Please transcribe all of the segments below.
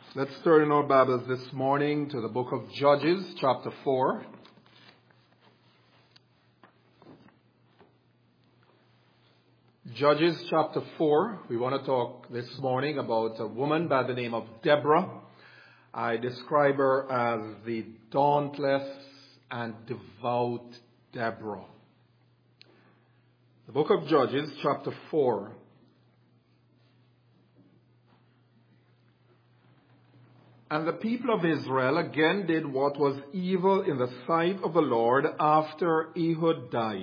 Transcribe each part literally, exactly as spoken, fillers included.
Let's turn in our Bibles this morning to the book of Judges, chapter four. Judges, chapter four. We want to talk this morning about a woman by the name of Deborah. I describe her as the dauntless and devout Deborah. The book of Judges, chapter four. And the people of Israel again did what was evil in the sight of the Lord after Ehud died.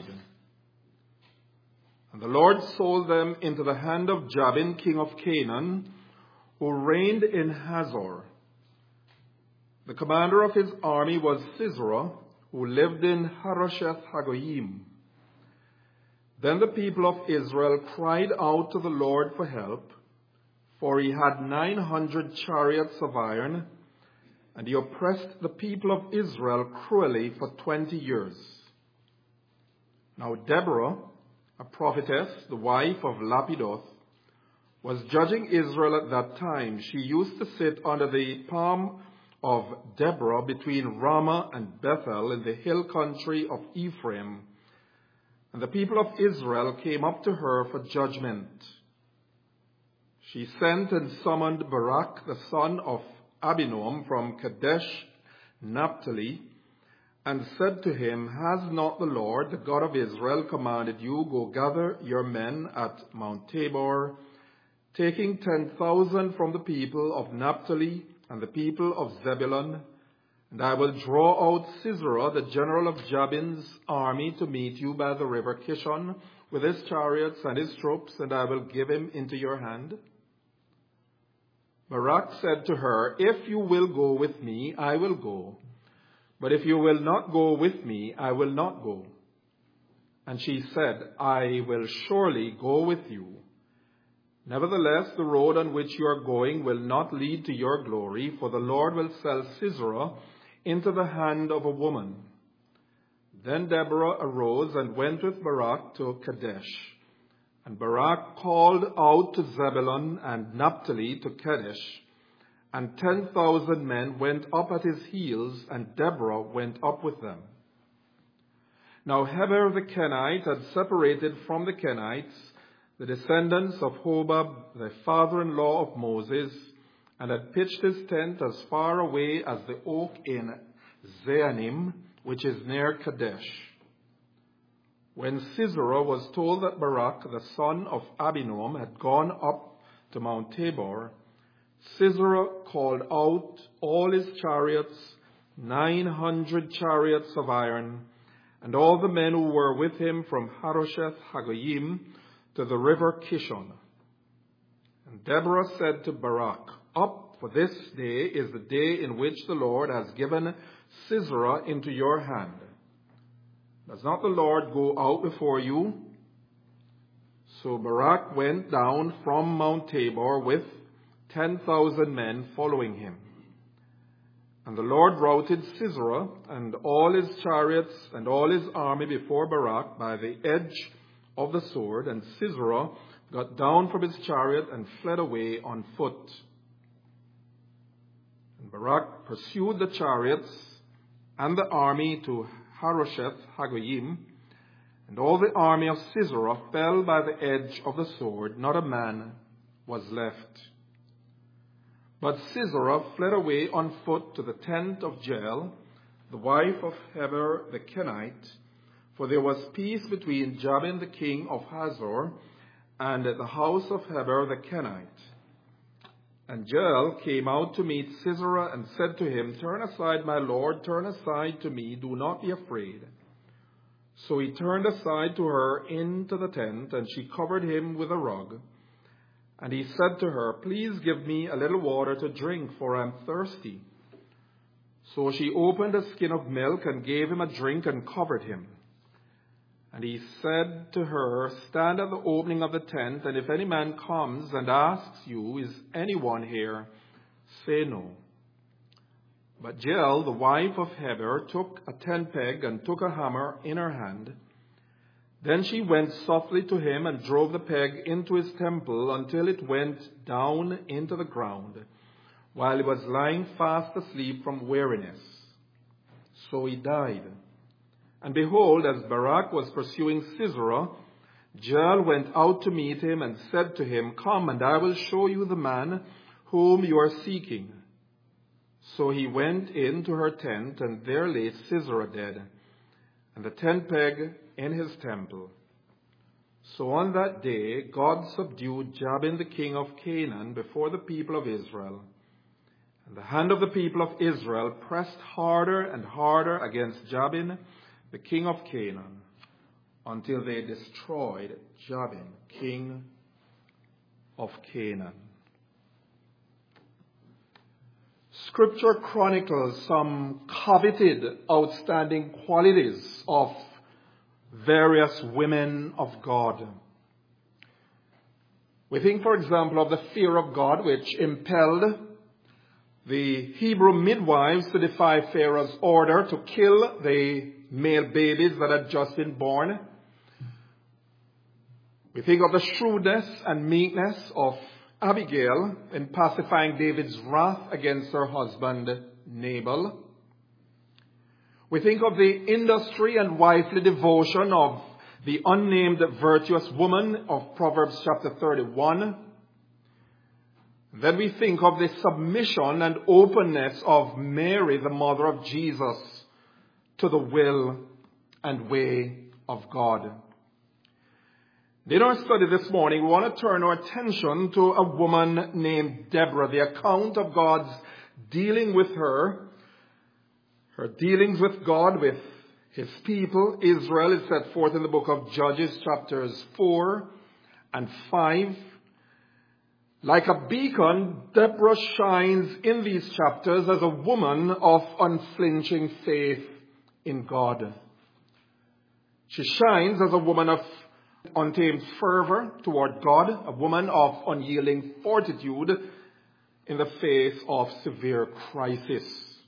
And the Lord sold them into the hand of Jabin, king of Canaan, who reigned in Hazor. The commander of his army was Sisera, who lived in Harosheth Hagoyim. Then the people of Israel cried out to the Lord for help, for he had nine hundred chariots of iron, and he oppressed the people of Israel cruelly for twenty years. Now Deborah, a prophetess, the wife of Lapidoth, was judging Israel at that time. She used to sit under the palm of Deborah between Ramah and Bethel in the hill country of Ephraim. And the people of Israel came up to her for judgment. She sent and summoned Barak, the son of Abinoam, from Kadesh, Naphtali, and said to him, Has not the Lord, the God of Israel, commanded you, go gather your men at Mount Tabor, taking ten thousand from the people of Naphtali and the people of Zebulun, and I will draw out Sisera, the general of Jabin's army, to meet you by the river Kishon, with his chariots and his troops, and I will give him into your hand? Barak said to her, If you will go with me, I will go. But if you will not go with me, I will not go. And she said, I will surely go with you. Nevertheless, the road on which you are going will not lead to your glory, for the Lord will sell Sisera into the hand of a woman. Then Deborah arose and went with Barak to Kadesh. And Barak called out to Zebulun and Naphtali to Kadesh, and ten thousand men went up at his heels, and Deborah went up with them. Now Heber the Kenite had separated from the Kenites, the descendants of Hobab, the father-in-law of Moses, and had pitched his tent as far away as the oak in Zeanim, which is near Kadesh. When Sisera was told that Barak, the son of Abinoam, had gone up to Mount Tabor, Sisera called out all his chariots, nine hundred chariots of iron, and all the men who were with him from Harosheth Hagoyim to the river Kishon. And Deborah said to Barak, Up, for this day is the day in which the Lord has given Sisera into your hand. Does not the Lord go out before you? So Barak went down from Mount Tabor with ten thousand men following him. And the Lord routed Sisera and all his chariots and all his army before Barak by the edge of the sword, and Sisera got down from his chariot and fled away on foot. And Barak pursued the chariots and the army to Harosheth Hagoyim, and all the army of Sisera fell by the edge of the sword. Not a man was left. But Sisera fled away on foot to the tent of Jael, the wife of Heber the Kenite, for there was peace between Jabin the king of Hazor and the house of Heber the Kenite. And Jael came out to meet Sisera and said to him, Turn aside, my lord, turn aside to me, do not be afraid. So he turned aside to her into the tent, and she covered him with a rug. And he said to her, Please give me a little water to drink, for I am thirsty. So she opened a skin of milk and gave him a drink and covered him. And he said to her, Stand at the opening of the tent, and if any man comes and asks you, Is anyone here? Say no. But Jael, the wife of Heber, took a tent peg and took a hammer in her hand. Then she went softly to him and drove the peg into his temple until it went down into the ground, while he was lying fast asleep from weariness. So he died. And behold, as Barak was pursuing Sisera, Jael went out to meet him and said to him, Come, and I will show you the man whom you are seeking. So he went in to her tent, and there lay Sisera dead, and the tent peg in his temple. So on that day God subdued Jabin the king of Canaan before the people of Israel. And the hand of the people of Israel pressed harder and harder against Jabin the king of Canaan, until they destroyed Jabin, king of Canaan. Scripture chronicles some coveted, outstanding qualities of various women of God. We think, for example, of the fear of God, which impelled the Hebrew midwives to defy Pharaoh's order to kill the male babies that had just been born. We think of the shrewdness and meekness of Abigail in pacifying David's wrath against her husband Nabal. We think of the industry and wifely devotion of the unnamed virtuous woman of Proverbs chapter thirty-one. Then we think of the submission and openness of Mary, the mother of Jesus, to the will and way of God. In our study this morning, we want to turn our attention to a woman named Deborah, the account of God's dealing with her, her dealings with God, with his people. Israel is set forth in the book of Judges, chapters four and five. Like a beacon, Deborah shines in these chapters as a woman of unflinching faith in God. She shines as a woman of untamed fervor toward God, a woman of unyielding fortitude in the face of severe crisis.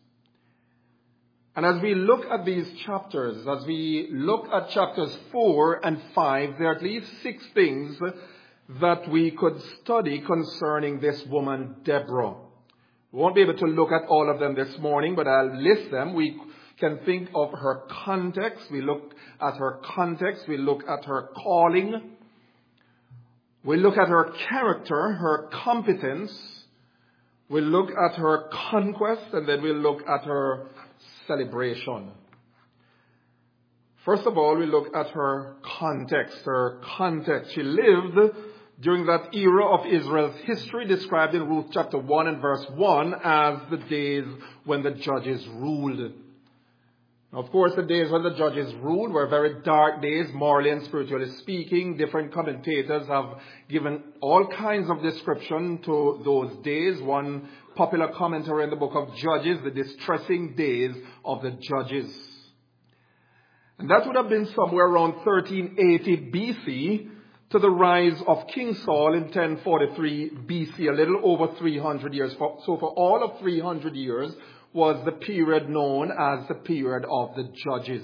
And as we look at these chapters, as we look at chapters four and five, there are at least six things that we could study concerning this woman, Deborah. We won't be able to look at all of them this morning, but I'll list them. We can think of her context. We look at her context. We look at her calling. We look at her character, her competence. We look at her conquest, and then we look at her celebration. First of all, we look at her context. Her context. She lived during that era of Israel's history described in Ruth chapter one and verse one as the days when the judges ruled. Now, of course, the days when the judges ruled were very dark days, morally and spiritually speaking. Different commentators have given all kinds of description to those days. One popular commentary in the book of Judges, the distressing days of the judges. And that would have been somewhere around thirteen eighty B C to the rise of King Saul in ten forty-three B C, a little over three hundred years. So for all of three hundred years was the period known as the period of the judges.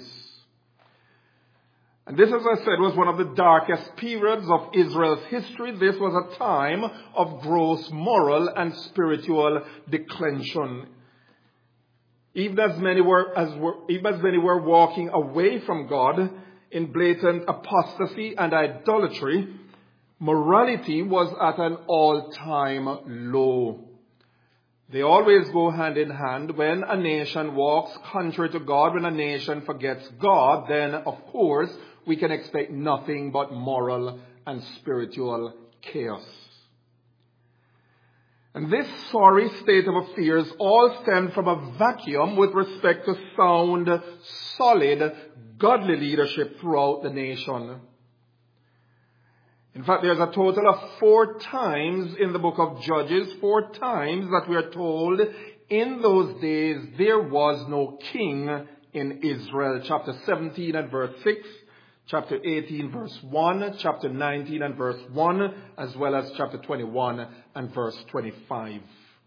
And this, as I said, was one of the darkest periods of Israel's history. This was a time of gross moral and spiritual declension. Even as many were, as were, even as many were walking away from God in blatant apostasy and idolatry, morality was at an all-time low. They always go hand in hand. When a nation walks contrary to God, when a nation forgets God, then, of course, we can expect nothing but moral and spiritual chaos. And this sorry state of affairs all stemmed from a vacuum with respect to sound, solid, godly leadership throughout the nation. In fact, there's a total of four times in the book of Judges, four times that we are told in those days there was no king in Israel. Chapter seventeen and verse six, chapter eighteen verse one, chapter nineteen and verse one, as well as chapter twenty-one and verse twenty-five.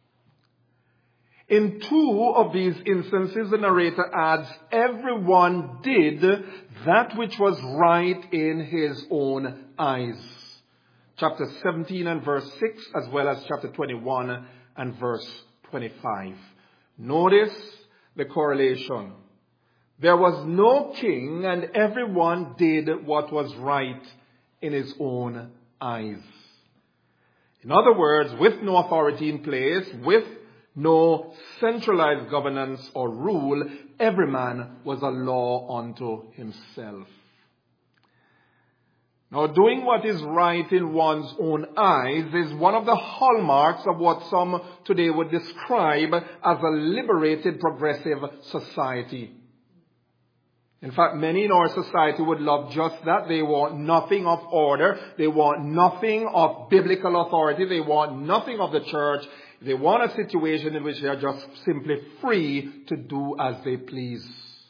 In two of these instances, the narrator adds, everyone did that which was right in his own eyes. Chapter seventeen and verse six, as well as chapter twenty-one and verse twenty-five. Notice the correlation. There was no king, and everyone did what was right in his own eyes. In other words, with no authority in place, with no centralized governance or rule, every man was a law unto himself. Now, doing what is right in one's own eyes is one of the hallmarks of what some today would describe as a liberated, progressive society. In fact, many in our society would love just that. They want nothing of order. They want nothing of biblical authority. They want nothing of the church. They want a situation in which they are just simply free to do as they please.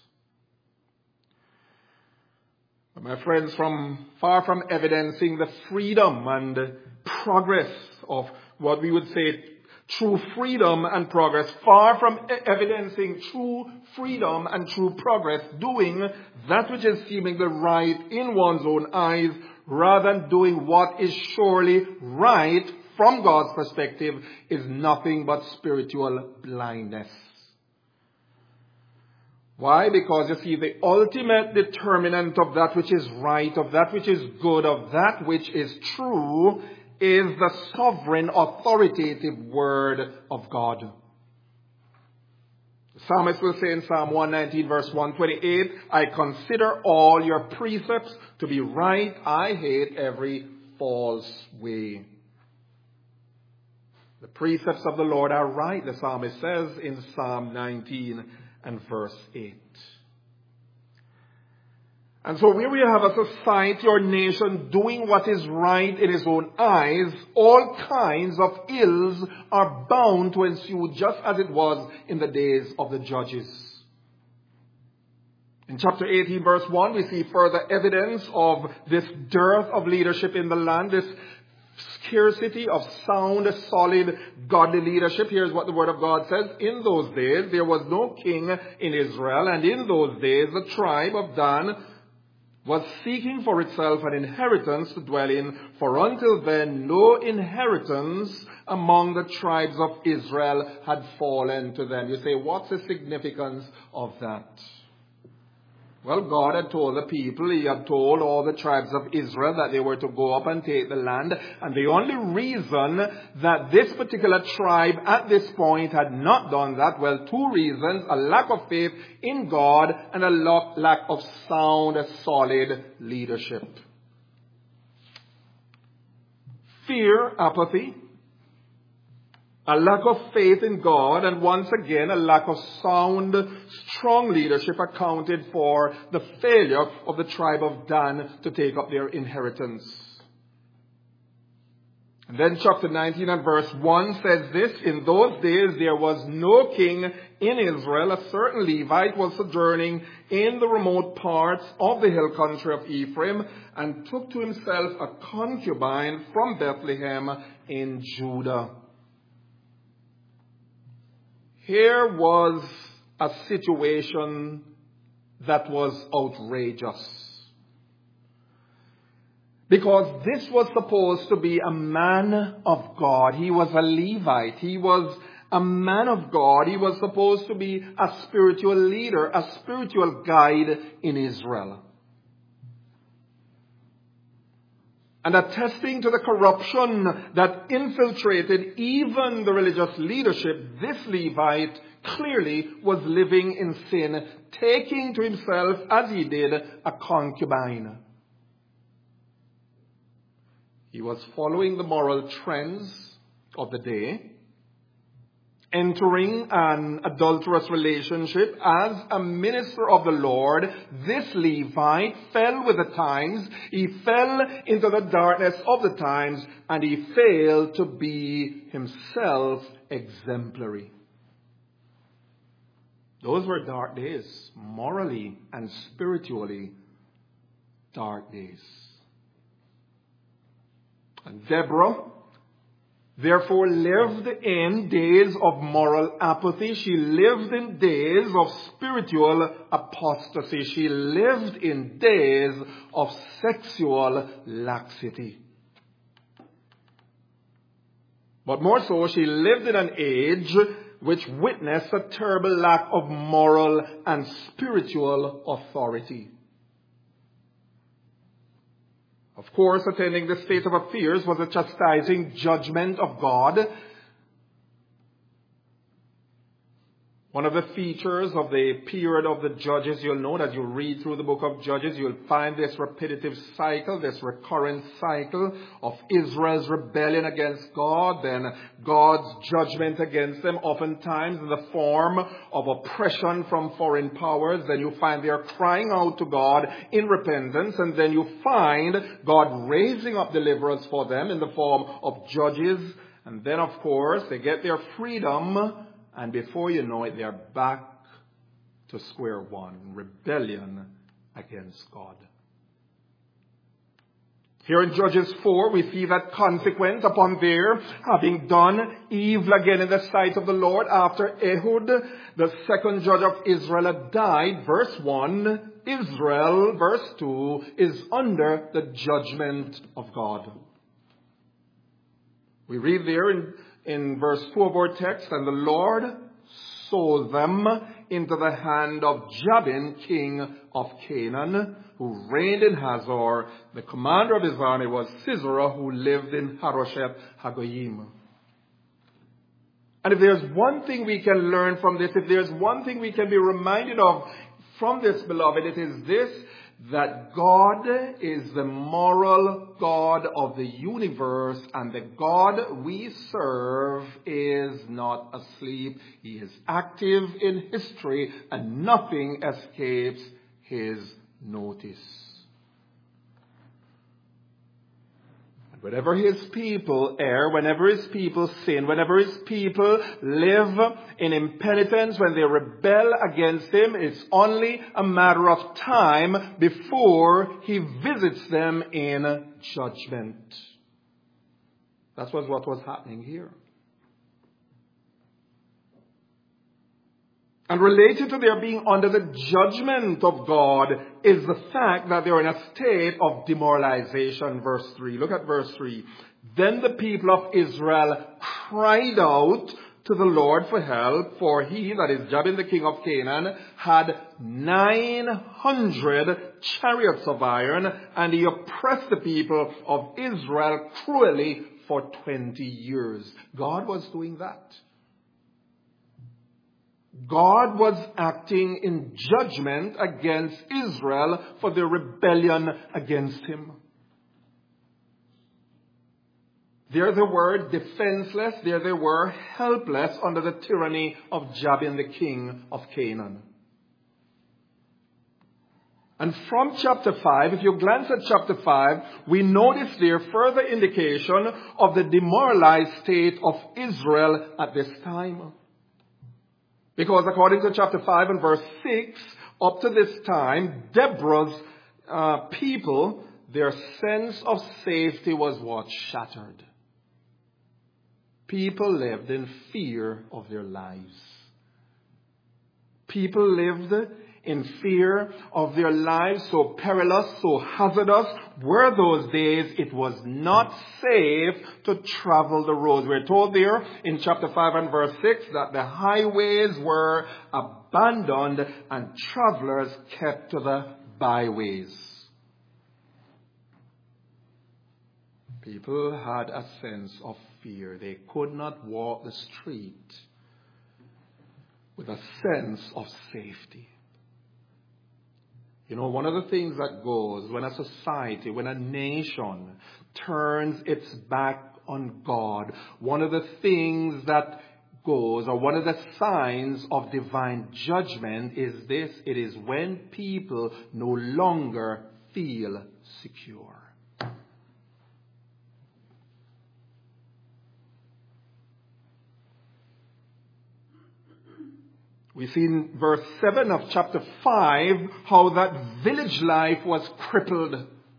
But my friends, from far from evidencing the freedom and progress of what we would say true freedom and progress, far from evidencing true freedom and true progress, doing that which is seemingly right in one's own eyes, rather than doing what is surely right from God's perspective, is nothing but spiritual blindness. Why? Because you see, the ultimate determinant of that which is right, of that which is good, of that which is true, is the sovereign, authoritative word of God. The psalmist will say in Psalm one nineteen, verse one twenty-eight, I consider all your precepts to be right. I hate every false way. The precepts of the Lord are right, the psalmist says in Psalm nineteen and verse eight. And so where we have a society or nation doing what is right in its own eyes, all kinds of ills are bound to ensue, just as it was in the days of the judges. In chapter eighteen, verse one, we see further evidence of this dearth of leadership in the land, this scarcity of sound, solid, godly leadership. Here's what the Word of God says. In those days, there was no king in Israel, and in those days, the tribe of Dan was seeking for itself an inheritance to dwell in, for until then no inheritance among the tribes of Israel had fallen to them. You say, what's the significance of that? Well, God had told the people, He had told all the tribes of Israel that they were to go up and take the land. And the only reason that this particular tribe at this point had not done that, well, two reasons: a lack of faith in God and a lack of sound, solid leadership. Fear, apathy, a lack of faith in God, and once again, a lack of sound, strong leadership accounted for the failure of the tribe of Dan to take up their inheritance. And then chapter nineteen and verse one says this, in those days there was no king in Israel. A certain Levite was sojourning in the remote parts of the hill country of Ephraim, and took to himself a concubine from Bethlehem in Judah. Here was a situation that was outrageous. Because this was supposed to be a man of God. He was a Levite. He was a man of God. He was supposed to be a spiritual leader, a spiritual guide in Israel. And attesting to the corruption that infiltrated even the religious leadership, this Levite clearly was living in sin, taking to himself, as he did, a concubine. He was following the moral trends of the day, entering an adulterous relationship as a minister of the Lord. This Levite fell with the times. He fell into the darkness of the times, and he failed to be himself exemplary. Those were dark days, morally and spiritually dark days. And Deborah therefore lived in days of moral apathy. She lived in days of spiritual apostasy. She lived in days of sexual laxity. But more so, she lived in an age which witness a terrible lack of moral and spiritual authority. Of course, attending this state of affairs was a chastising judgment of God. One of the features of the period of the Judges, you'll know that you read through the book of Judges, you'll find this repetitive cycle, this recurrent cycle of Israel's rebellion against God, then God's judgment against them, oftentimes in the form of oppression from foreign powers. Then you find they are crying out to God in repentance, and then you find God raising up deliverers for them in the form of judges. And then, of course, they get their freedom. And before you know it, they are back to square one, rebellion against God. Here in Judges four, we see that consequence upon their having done evil again in the sight of the Lord after Ehud, the second judge of Israel, had died. Verse one, Israel, verse two, is under the judgment of God. We read there in In verse two of our text, and the Lord sold them into the hand of Jabin, king of Canaan, who reigned in Hazor. The commander of his army was Sisera, who lived in Harosheth Hagoyim. And if there's one thing we can learn from this, if there's one thing we can be reminded of from this, beloved, it is this: that God is the moral God of the universe, and the God we serve is not asleep. He is active in history, and nothing escapes his notice. Whenever his people err, whenever his people sin, whenever his people live in impenitence, when they rebel against him, it's only a matter of time before he visits them in judgment. That's what was happening here. And related to their being under the judgment of God is the fact that they are in a state of demoralization. Verse three. Look at verse three. Then the people of Israel cried out to the Lord for help, for he, that is Jabin the king of Canaan, had nine hundred chariots of iron, and he oppressed the people of Israel cruelly for twenty years. God was doing that. God was acting in judgment against Israel for their rebellion against him. There they were defenseless, there they were helpless under the tyranny of Jabin the king of Canaan. And from chapter five, if you glance at chapter five, we notice there further indication of the demoralized state of Israel at this time. Because according to chapter five and verse six, up to this time, Deborah's uh, people, their sense of safety was what? Shattered. People lived in fear of their lives. People lived in fear of their lives. So perilous, so hazardous were those days. It was not safe to travel the roads. We're told there in chapter five and verse six that the highways were abandoned and travelers kept to the byways. People had a sense of fear. They could not walk the street with a sense of safety. You know, one of the things that goes when a society, when a nation turns its back on God, one of the things that goes, or one of the signs of divine judgment is this: it is when people no longer feel secure. We see in verse seven of chapter five how that village life was crippled.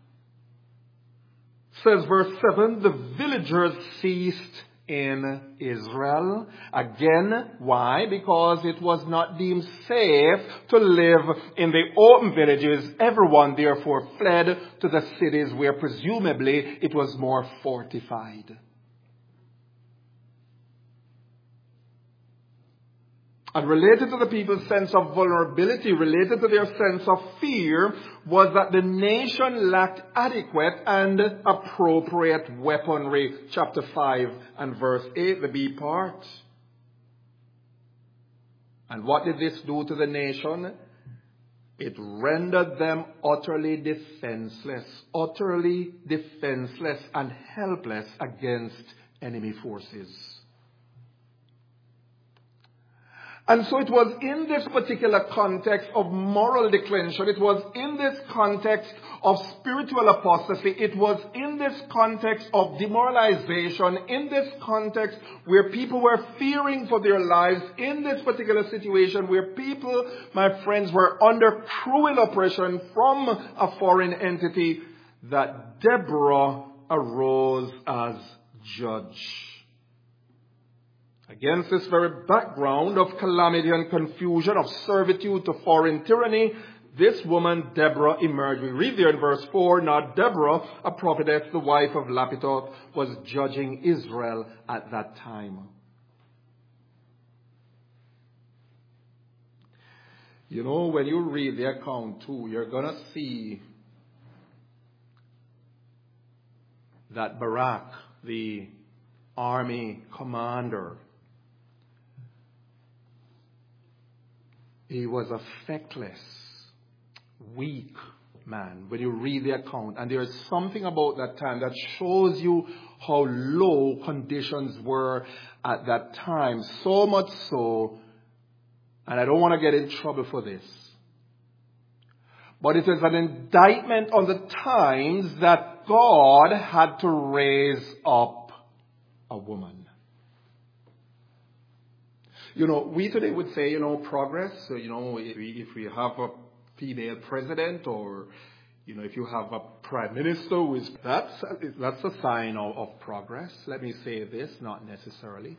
Says verse seven, the villagers ceased in Israel. Again, why? Because it was not deemed safe to live in the open villages. Everyone therefore fled to the cities where presumably it was more fortified. And related to the people's sense of vulnerability, related to their sense of fear, was that the nation lacked adequate and appropriate weaponry. Chapter five and verse eight, the B part. And what did this do to the nation? It rendered them utterly defenseless, utterly defenseless and helpless against enemy forces. And so it was in this particular context of moral declension, it was in this context of spiritual apostasy, it was in this context of demoralization, in this context where people were fearing for their lives, in this particular situation where people, my friends, were under cruel oppression from a foreign entity, that Deborah arose as judge. Against this very background of calamity and confusion, of servitude to foreign tyranny, this woman, Deborah, emerged. We read there in verse four, now Deborah, a prophetess, the wife of Lapitoth, was judging Israel at that time. You know, when you read the account too, you're going to see that Barak, the army commander, he was a feckless, weak man when you read the account. And there is something about that time that shows you how low conditions were at that time. So much so, and I don't want to get in trouble for this, but it is an indictment on the times that God had to raise up a woman. You know, we today would say, you know, progress. So, you know, if we, if we have a female president, or, you know, if you have a prime minister who is, that's, that's a sign of, of progress. Let me say this, not necessarily.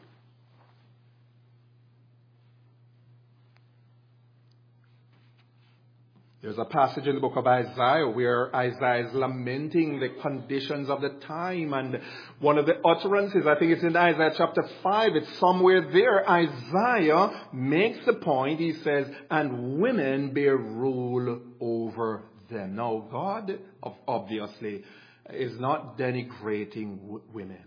There's a passage in the book of Isaiah where Isaiah is lamenting the conditions of the time. And one of the utterances, I think it's in Isaiah chapter five, it's somewhere there, Isaiah makes the point, he says, and women bear rule over them. Now, God, obviously, is not denigrating w- women.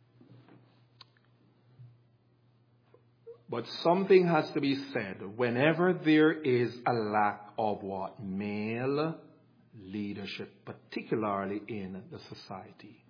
But something has to be said whenever there is a lack of what? Male leadership, particularly in the society.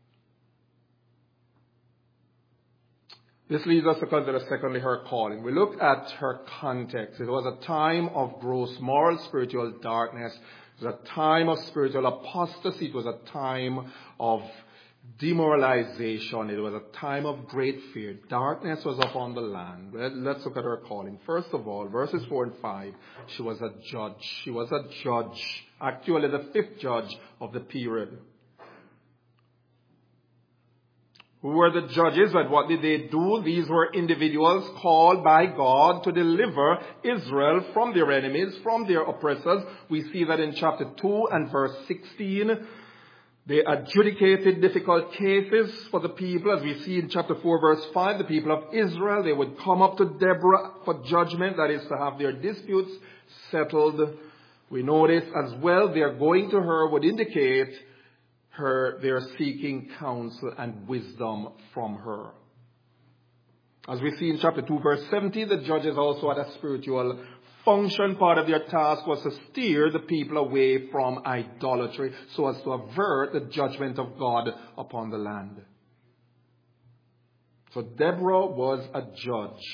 This leads us to consider, secondly, her calling. We look at her context. It was a time of gross moral, spiritual darkness. It was a time of spiritual apostasy. It was a time of demoralization. It was a time of great fear. Darkness was upon the land. Let's look at her calling. First of all, verses four and five, she was a judge. She was a judge. Actually, the fifth judge of the period. Who were the judges and what did they do? These were individuals called by God to deliver Israel from their enemies, from their oppressors. We see that in chapter two and verse sixteen. They adjudicated difficult cases for the people, as we see in chapter four, verse five. The people of Israel, they would come up to Deborah for judgment, that is to have their disputes settled. We notice as well, their going to her would indicate her, they're seeking counsel and wisdom from her. As we see in chapter two, verse seventeen, the judges also had a spiritual function. Part of their task was to steer the people away from idolatry so as to avert the judgment of God upon the land. So Deborah was a judge.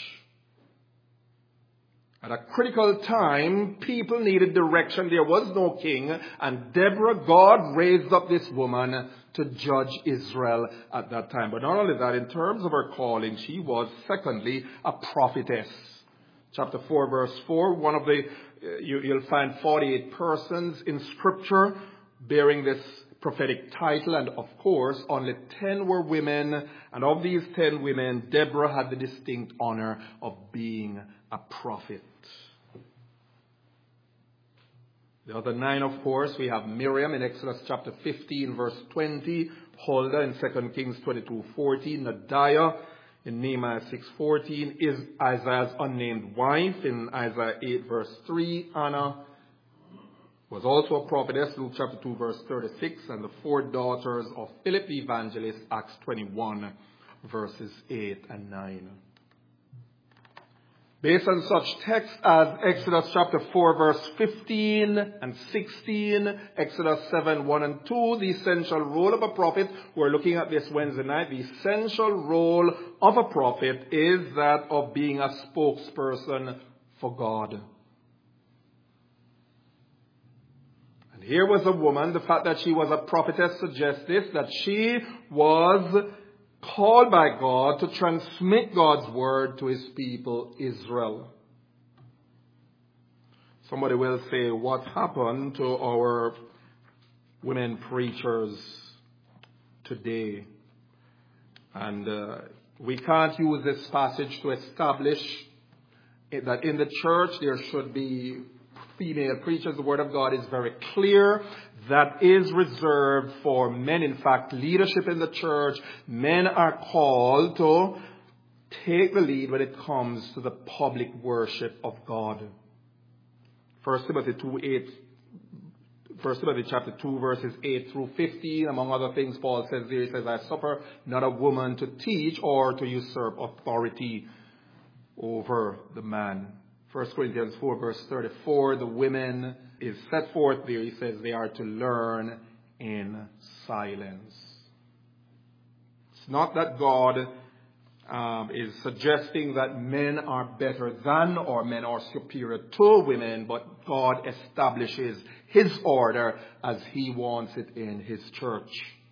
At a critical time, people needed direction. There was no king. And Deborah, God raised up this woman to judge Israel at that time. But not only that, in terms of her calling, she was, secondly, a prophetess. Chapter four, verse four, one of the, uh, you, you'll find forty-eight persons in Scripture bearing this prophetic title, and of course, only ten were women, and of these ten women, Deborah had the distinct honor of being a prophet. The other nine, of course, we have Miriam in Exodus chapter fifteen, verse twenty, Huldah in Second Kings twenty-two fourteen, Nadiah in Nehemiah six fourteen, is Isaiah's unnamed wife. In Isaiah eight verse three, Anna was also a prophetess, Luke chapter two verse thirty-six, and the four daughters of Philip the evangelist, Acts twenty-one verses eight and nine. Based on such texts as Exodus chapter four verse fifteen and sixteen, Exodus seven, one and two, the essential role of a prophet, we're looking at this Wednesday night, the essential role of a prophet is that of being a spokesperson for God. And here was a woman, the fact that she was a prophetess suggests this, that she was called by God to transmit God's word to his people, Israel. Somebody will say, what happened to our women preachers today? And uh, we can't use this passage to establish it, that in the church there should be female preachers. The word of God is very clear. That is reserved for men. In fact, leadership in the church, men are called to take the lead when it comes to the public worship of God. First Timothy two eight, First Timothy chapter two verses eight through fifteen, among other things, Paul says there, he says, I suffer not a woman to teach or to usurp authority over the man. First Corinthians four verse thirty-four, the women is set forth there. He says they are to learn in silence. It's not that God um, is suggesting that men are better than or men are superior to women, but God establishes his order as he wants it in his church.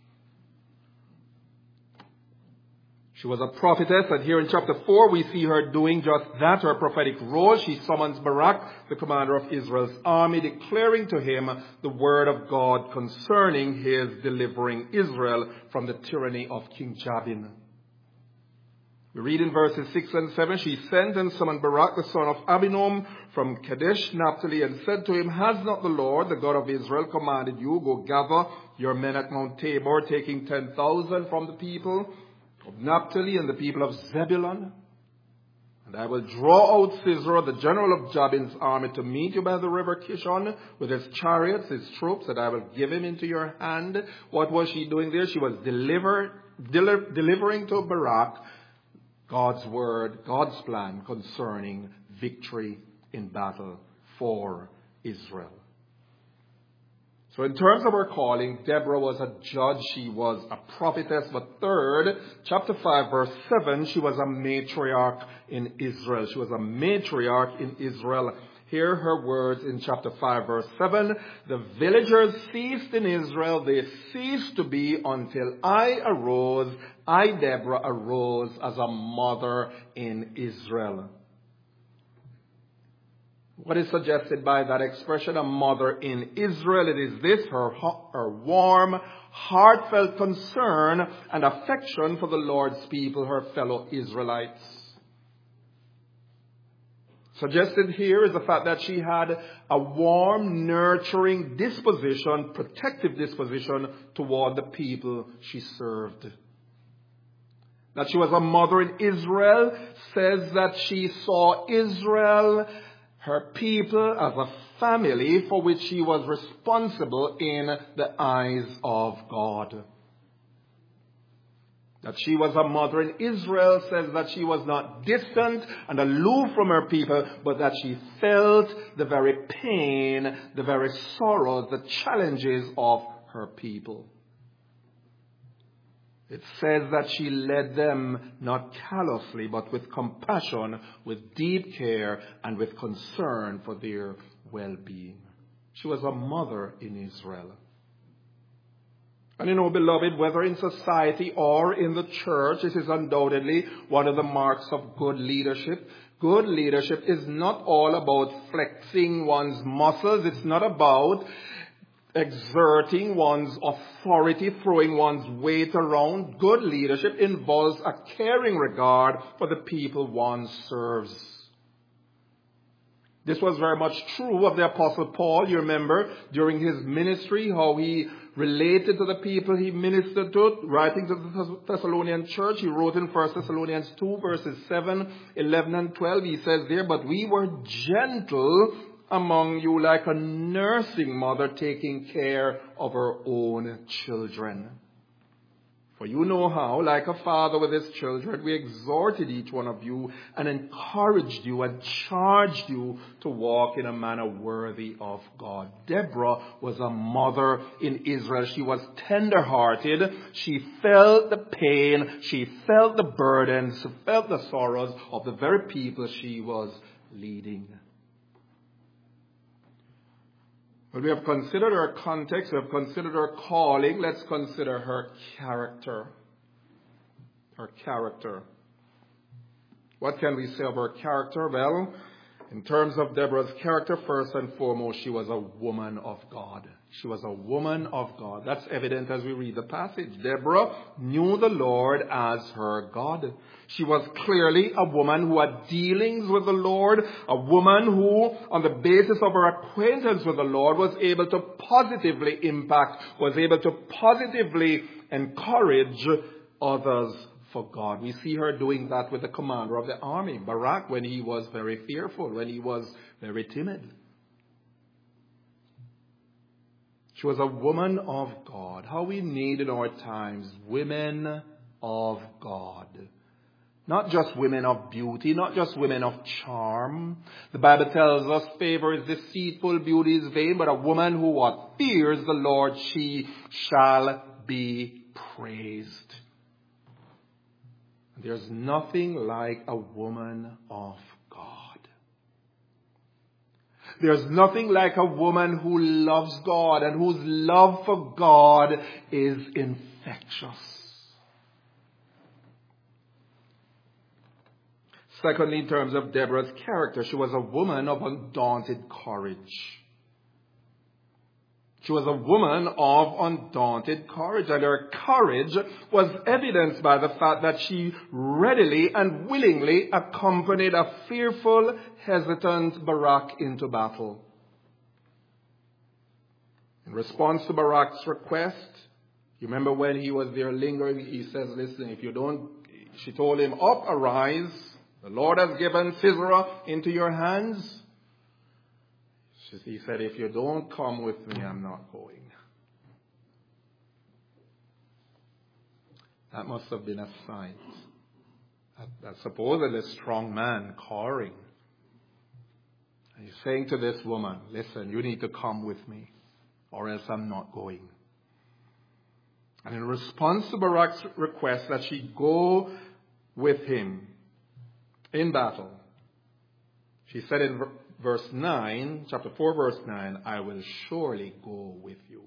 She was a prophetess, and here in chapter four we see her doing just that, her prophetic role. She summons Barak, the commander of Israel's army, declaring to him the word of God concerning his delivering Israel from the tyranny of King Jabin. We read in verses six and seven, she sent and summoned Barak, the son of Abinom, from Kadesh, Naphtali, and said to him, has not the Lord, the God of Israel, commanded you, go gather your men at Mount Tabor, taking ten thousand from the people of Naphtali and the people of Zebulun? And I will draw out Sisera, the general of Jabin's army, to meet you by the river Kishon with his chariots, his troops, and I will give him into your hand. What was she doing there? She was deliver, deli- delivering to Barak God's word, God's plan concerning victory in battle for Israel. So in terms of her calling, Deborah was a judge, she was a prophetess, but third, chapter five, verse seven, she was a matriarch in Israel. She was a matriarch in Israel. Hear her words in chapter five, verse seven. The villagers ceased in Israel. They ceased to be until I arose. I, Deborah, arose as a mother in Israel. What is suggested by that expression, a mother in Israel? It is this, her, her warm, heartfelt concern and affection for the Lord's people, her fellow Israelites. Suggested here is the fact that she had a warm, nurturing disposition, protective disposition toward the people she served. That she was a mother in Israel says that she saw Israel, her people, as a family for which she was responsible in the eyes of God. That she was a mother in Israel says that she was not distant and aloof from her people, but that she felt the very pain, the very sorrows, the challenges of her people. It says that she led them not callously, but with compassion, with deep care, and with concern for their well-being. She was a mother in Israel. And you know, beloved, whether in society or in the church, this is undoubtedly one of the marks of good leadership. Good leadership is not all about flexing one's muscles. It's not about exerting one's authority, throwing one's weight around. Good leadership involves a caring regard for the people one serves. This was very much true of the Apostle Paul. You remember during his ministry how he related to the people he ministered to. Writing to the Thessalonian church, he wrote in First Thessalonians two, verses seven, eleven, and twelve, he says there, "But we were gentle among you like a nursing mother taking care of her own children. For you know how, like a father with his children, we exhorted each one of you and encouraged you and charged you to walk in a manner worthy of God." Deborah was a mother in Israel. She was tender-hearted. She felt the pain. She felt the burdens. She felt the sorrows of the very people she was leading. When we have considered her context, we have considered her calling, let's consider her character. Her character. What can we say of her character? Well, in terms of Deborah's character, first and foremost, she was a woman of God. She was a woman of God. That's evident as we read the passage. Deborah knew the Lord as her God. She was clearly a woman who had dealings with the Lord, a woman who, on the basis of her acquaintance with the Lord, was able to positively impact, was able to positively encourage others for God. We see her doing that with the commander of the army, Barak, when he was very fearful, when he was very timid. She was a woman of God. How we need in our times women of God. Not just women of beauty, not just women of charm. The Bible tells us favor is deceitful, beauty is vain, but a woman who what fears the Lord, she shall be praised. There's nothing like a woman of God. There's nothing like a woman who loves God and whose love for God is infectious. Secondly, in terms of Deborah's character, she was a woman of undaunted courage. She was a woman of undaunted courage, and her courage was evidenced by the fact that she readily and willingly accompanied a fearful, hesitant Barak into battle. In response to Barak's request, you remember when he was there lingering, he says, listen, if you don't, she told him, up, arise, the Lord has given Sisera into your hands. He said, if you don't come with me, I'm not going. That must have been a sight. That, that supposedly strong man cowering. And he's saying to this woman, listen, you need to come with me, or else I'm not going. And in response to Barak's request that she go with him in battle, she said in verse nine, chapter four, verse nine, I will surely go with you.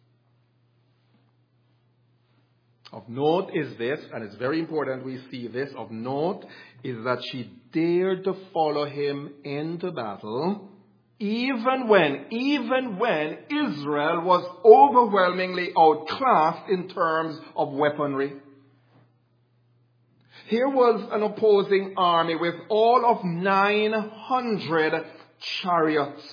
Of note is this, and it's very important we see this, of note is that she dared to follow him into battle, even when, even when Israel was overwhelmingly outclassed in terms of weaponry. Here was an opposing army with all of nine hundred chariots.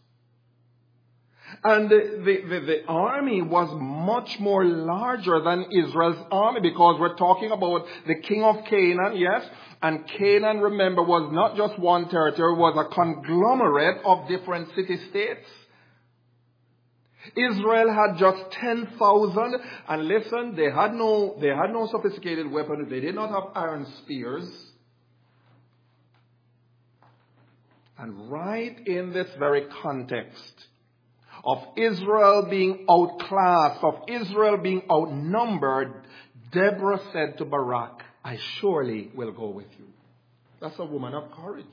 And the, the, the, the army was much more larger than Israel's army, because we're talking about the king of Canaan, yes? And Canaan, remember, was not just one territory, it was a conglomerate of different city-states. Israel had just ten thousand, and listen, they had no, they had no sophisticated weapons. They did not have iron spears. And right in this very context of Israel being outclassed, of Israel being outnumbered, Deborah said to Barak, I surely will go with you. That's a woman of courage.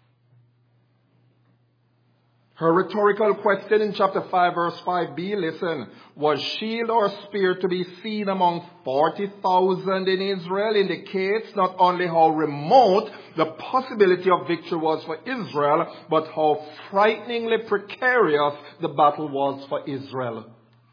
Her rhetorical question in chapter five, verse five b, listen, was shield or spear to be seen among forty thousand in Israel indicates not only how remote the possibility of victory was for Israel, but how frighteningly precarious the battle was for Israel.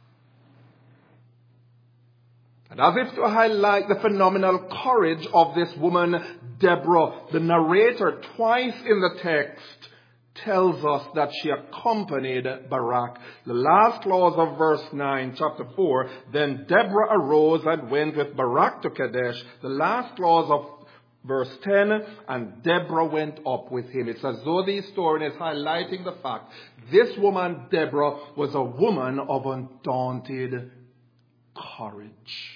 And as if to highlight the phenomenal courage of this woman, Deborah, the narrator twice in the text tells us that she accompanied Barak. The last clause of verse nine, chapter four, then Deborah arose and went with Barak to Kadesh. The last clause of verse ten, and Deborah went up with him. It's as though the historian is highlighting the fact this woman, Deborah, was a woman of undaunted courage.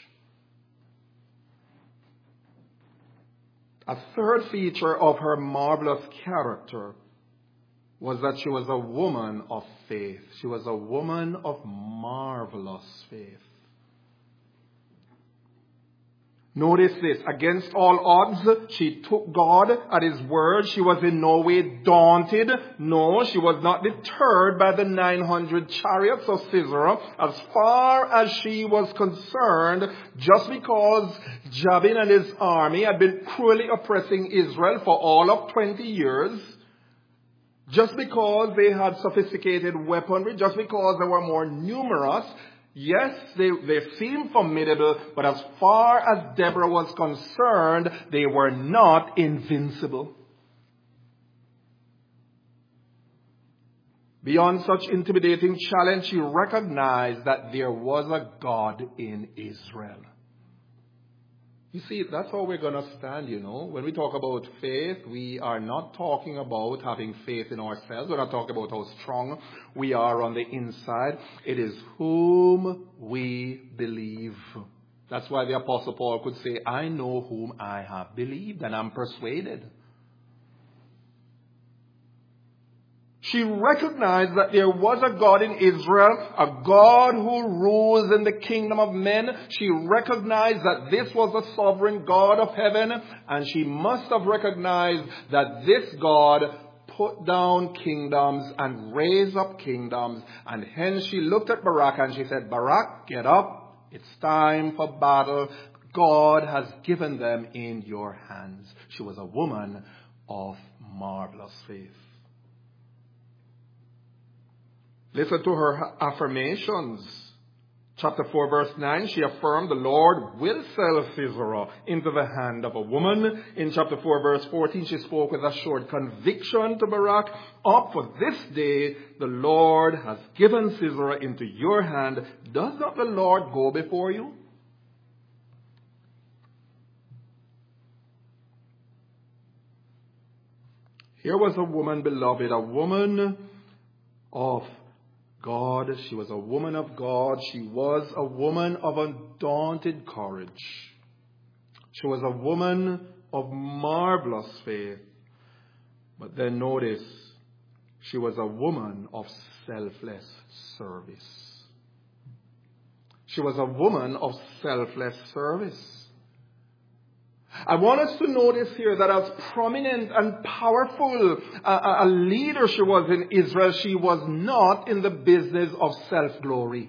A third feature of her marvelous character was that she was a woman of faith. She was a woman of marvelous faith. Notice this, against all odds, she took God at His word. She was in no way daunted. No, she was not deterred by the nine hundred chariots of Sisera. As far as she was concerned, just because Jabin and his army had been cruelly oppressing Israel for all of twenty years, just because they had sophisticated weaponry, just because they were more numerous, yes, they, they seemed formidable, but as far as Deborah was concerned, they were not invincible. Beyond such intimidating challenge, she recognized that there was a God in Israel. You see, that's how we're going to stand, you know. When we talk about faith, we are not talking about having faith in ourselves. We're not talking about how strong we are on the inside. It is whom we believe. That's why the Apostle Paul could say, I know whom I have believed, and I'm persuaded. She recognized that there was a God in Israel, a God who rules in the kingdom of men. She recognized that this was a sovereign God of heaven, and she must have recognized that this God put down kingdoms and raised up kingdoms. And hence she looked at Barak and she said, Barak, get up. It's time for battle. God has given them in your hands. She was a woman of marvelous faith. Listen to her affirmations. Chapter four, verse nine, she affirmed the Lord will sell Sisera into the hand of a woman. In chapter four, verse fourteen, she spoke with assured conviction to Barak. Up for this day, the Lord has given Sisera into your hand. Does not the Lord go before you? Here was a woman, beloved, a woman of God. She was a woman of God. She was a woman of undaunted courage. She was a woman of marvelous faith. But then notice, she was a woman of selfless service. She was a woman of selfless service. I want us to notice here that as prominent and powerful a, a leader she was in Israel, she was not in the business of self-glory.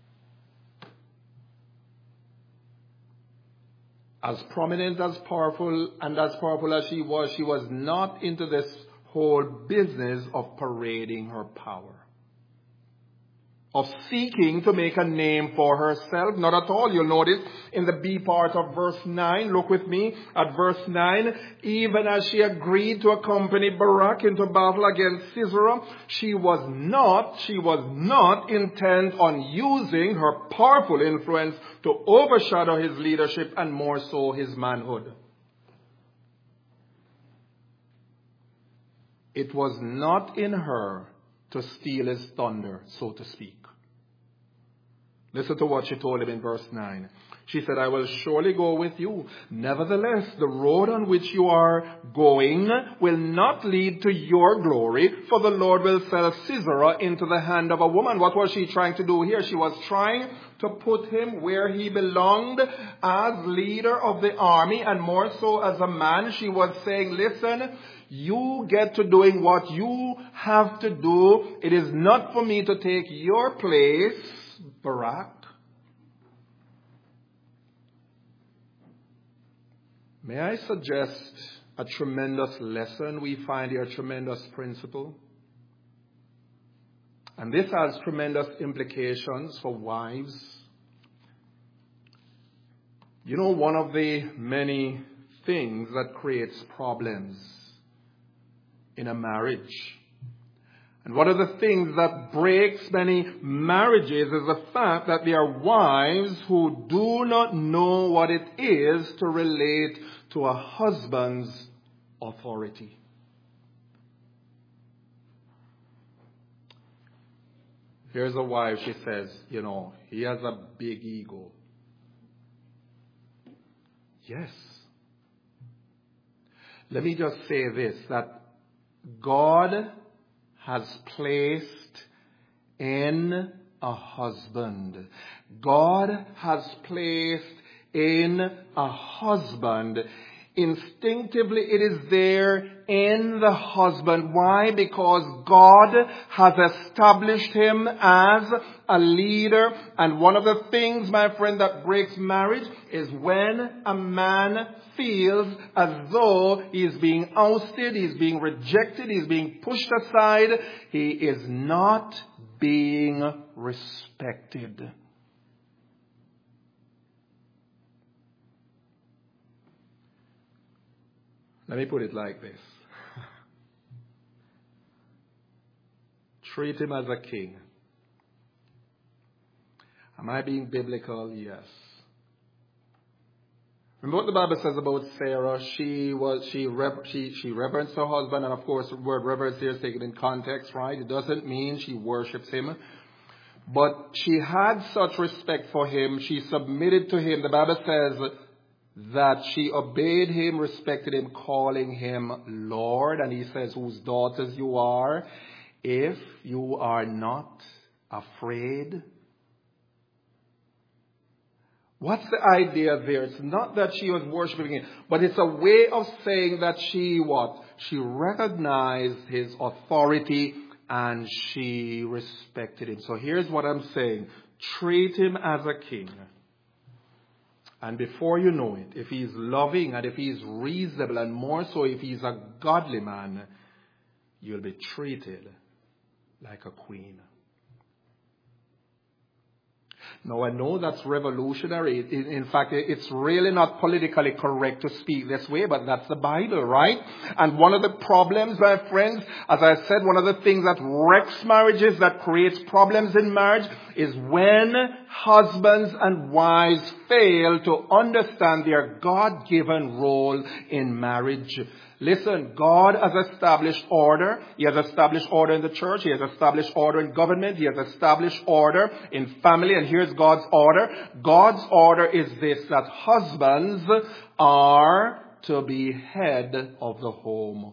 As prominent, as powerful, and as powerful as she was, she was not into this whole business of parading her power, of seeking to make a name for herself. Not at all. You'll notice in the B part of verse nine, look with me at verse nine, even as she agreed to accompany Barak into battle against Sisera, she was not, she was not intent on using her powerful influence to overshadow his leadership and more so his manhood. It was not in her to steal his thunder, so to speak. Listen to what she told him in verse nine. She said, I will surely go with you. Nevertheless, the road on which you are going will not lead to your glory, for the Lord will sell Sisera into the hand of a woman. What was she trying to do here? She was trying to put him where he belonged as leader of the army, and more so as a man. She was saying, listen, you get to doing what you have to do. It is not for me to take your place, Barak. May I suggest a tremendous lesson? We find here a tremendous principle. And this has tremendous implications for wives. You know, one of the many things that creates problems in a marriage And one of the things that breaks many marriages is the fact that there are wives who do not know what it is to relate to a husband's authority. Here's a wife, she says, you know, he has a big ego. Yes. Let me just say this, that God has placed in a husband. God has placed in a husband. Instinctively, it is there in the husband. Why? Because God has established him as a leader. And one of the things, my friend, that breaks marriage is when a man feels as though he is being ousted, he is being rejected, he is being pushed aside. He is not being respected. Let me put it like this. Treat him as a king. Am I being biblical? Yes. Remember what the Bible says about Sarah? She was she rever- she she reverenced her husband, and of course the word reverence here is taken in context, right? It doesn't mean she worships him. But she had such respect for him, she submitted to him. The Bible says that she obeyed him, respected him, calling him Lord. And he says, whose daughters you are, if you are not afraid. What's the idea there? It's not that she was worshiping him, but it's a way of saying that she what? She recognized his authority and she respected him. So here's what I'm saying. Treat him as a king. And before you know it, if he's loving and if he's reasonable, and more so if he's a godly man, you'll be treated like a queen. Now, I know that's revolutionary. In fact, it's really not politically correct to speak this way, but that's the Bible, right? And one of the problems, my friends, as I said, one of the things that wrecks marriages, that creates problems in marriage, is when husbands and wives fail to understand their God-given role in marriage. Listen, God has established order. He has established order in the church. He has established order in government. He has established order in family. And here's God's order. God's order is this, that husbands are to be head of the home.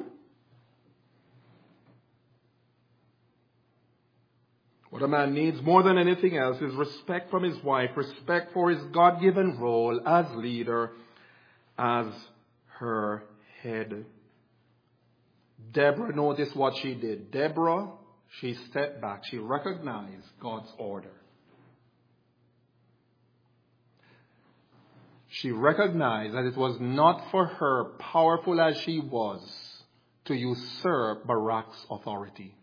What a man needs more than anything else is respect from his wife, respect for his God-given role as leader, as her head. Deborah, notice what she did. Deborah, she stepped back. She recognized God's order. She recognized that it was not for her, powerful as she was, to usurp Barak's authority.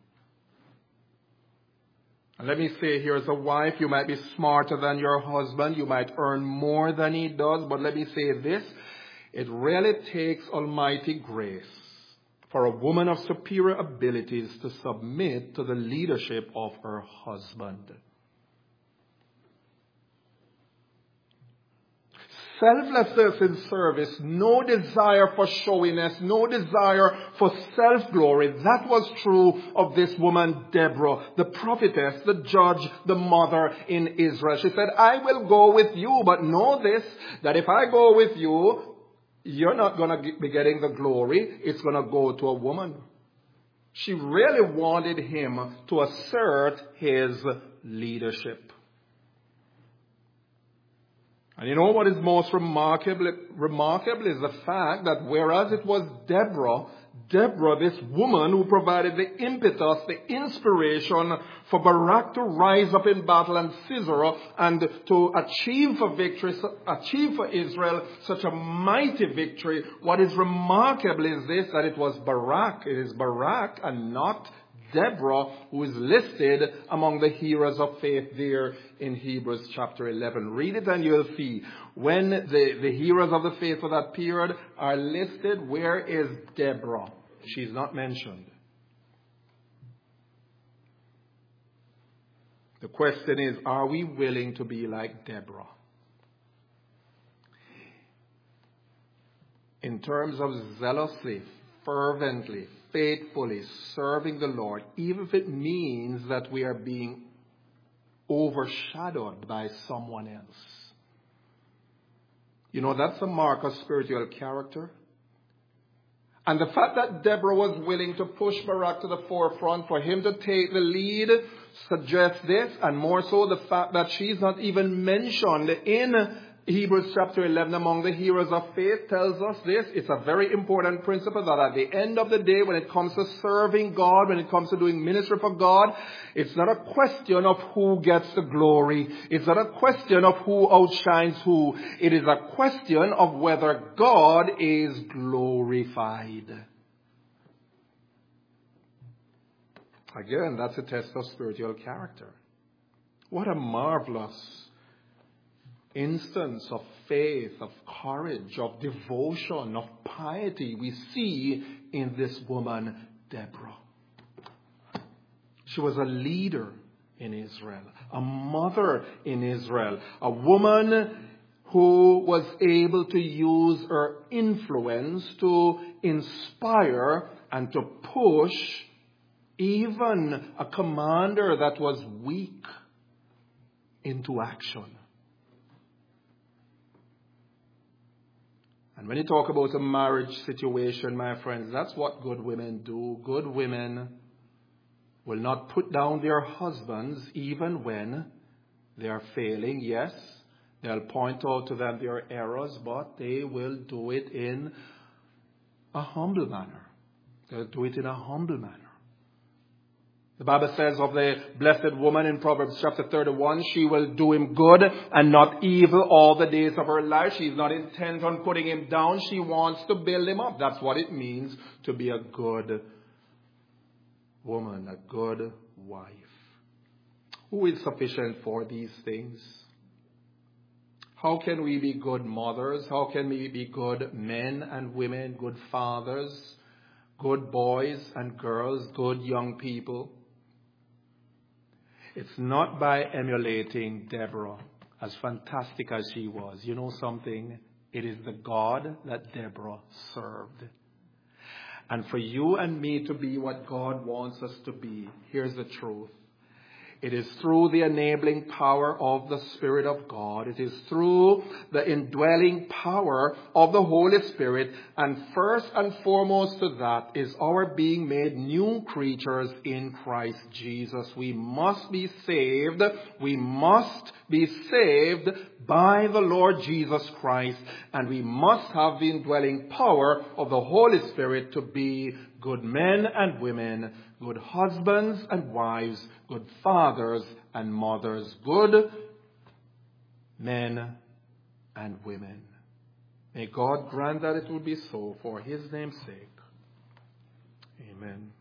And let me say here, as a wife, you might be smarter than your husband. You might earn more than he does. But let me say this. It really takes almighty grace for a woman of superior abilities to submit to the leadership of her husband. Selflessness in service, no desire for showiness, no desire for self-glory. That was true of this woman, Deborah, the prophetess, the judge, the mother in Israel. She said, I will go with you, but know this, that if I go with you, you're not going to be getting the glory. It's going to go to a woman. She really wanted him to assert his leadership. And you know what is most remarkable, remarkable is the fact that whereas it was Deborah, Deborah, this woman who provided the impetus, the inspiration for Barak to rise up in battle and Sisera and to achieve for victory, achieve for Israel such a mighty victory. What is remarkable is this, that it was Barak, it is Barak and not Deborah who is listed among the heroes of faith there in Hebrews chapter eleven. Read it and you'll see. When the, the heroes of the faith for that period are listed, where is Deborah? She's not mentioned. The question is, are we willing to be like Deborah? In terms of zealously, fervently, faithfully serving the Lord, even if it means that we are being overshadowed by someone else. You know, that's a mark of spiritual character. And the fact that Deborah was willing to push Barak to the forefront, for him to take the lead, suggests this, and more so the fact that she's not even mentioned in Hebrews chapter eleven among the heroes of faith tells us this. It's a very important principle that at the end of the day, when it comes to serving God, when it comes to doing ministry for God, it's not a question of who gets the glory. It's not a question of who outshines who. It is a question of whether God is glorified. Again, that's a test of spiritual character. What a marvelous instance of faith, of courage, of devotion, of piety we see in this woman, Deborah. She was a leader in Israel, a mother in Israel, a woman who was able to use her influence to inspire and to push even a commander that was weak into action. And when you talk about a marriage situation, my friends, that's what good women do. Good women will not put down their husbands even when they are failing. Yes, they'll point out to them their errors, but they will do it in a humble manner. They'll do it in a humble manner. The Bible says of the blessed woman in Proverbs chapter thirty-one, she will do him good and not evil all the days of her life. She's not intent on putting him down. She wants to build him up. That's what it means to be a good woman, a good wife. Who is sufficient for these things? How can we be good mothers? How can we be good men and women, good fathers, good boys and girls, good young people? It's not by emulating Deborah, as fantastic as she was. You know something? It is the God that Deborah served. And for you and me to be what God wants us to be, here's the truth. It is through the enabling power of the Spirit of God. It is through the indwelling power of the Holy Spirit. And first and foremost to that is our being made new creatures in Christ Jesus. We must be saved. We must be saved by the Lord Jesus Christ. And we must have the indwelling power of the Holy Spirit to be good men and women, good husbands and wives, good fathers and mothers, good men and women. May God grant that it will be so for his name's sake. Amen.